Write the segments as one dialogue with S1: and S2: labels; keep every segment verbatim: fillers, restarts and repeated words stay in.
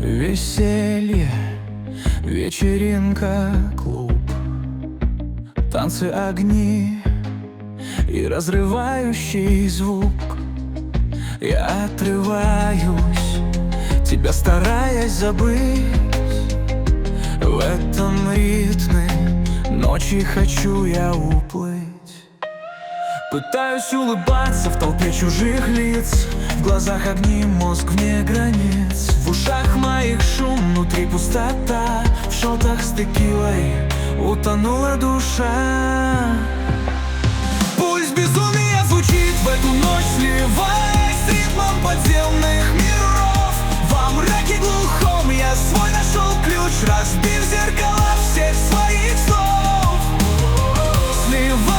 S1: Веселье, вечеринка, клуб, танцы, огни и разрывающий звук. Я отрываюсь, тебя стараясь забыть. В этом ритме ночи хочу я уплыть. Пытаюсь улыбаться в толпе чужих лиц, в глазах огни, мозг вне границ. В ушах моих шум, внутри пустота, в шотах с текилой утонула душа. Пульс безумия звучит в эту ночь, сливаясь с ритмом подземных миров. Во мраке глухом я свой нашел ключ, разбив зеркала всех своих снов. Сливаясь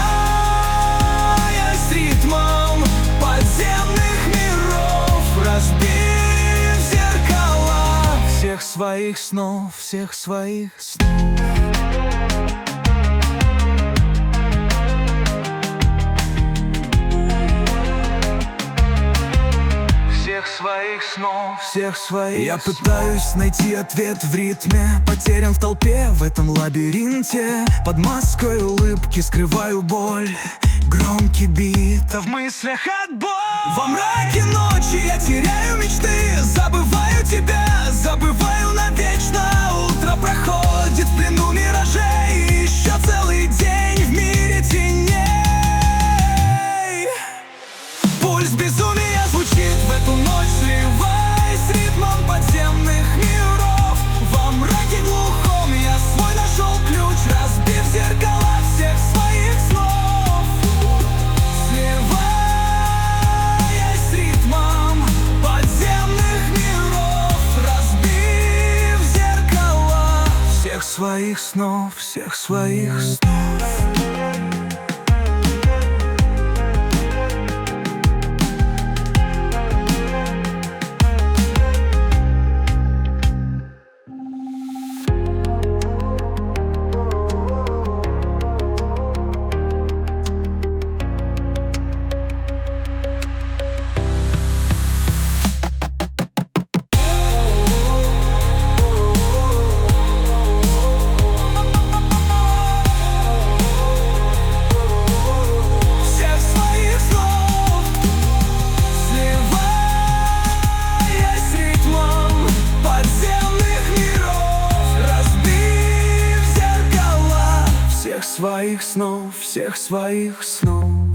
S1: с ритмом подземных миров, разбив зеркала всех своих снов, всех своих снов. Всех своих снов, всех своих. Я пытаюсь найти ответ в ритме, потерян в толпе в этом лабиринте. Под маской улыбки скрываю боль, громкий бит, а в мыслях отбой. Во мраке ночи я теряю мечты, забываю тебя, забываю навечно. Утро проходит в плену миражей, и еще целый день в мире теней. Пульс безумия звучит в эту ночь, сливаясь с ритмом подземных миров. Во мраке глухом я свой нашел ключ, разбив зеркала всех своих снов. Сливаясь с ритмом подземных миров, разбив зеркала всех своих снов, всех своих снов. Своих снов, всех своих снов.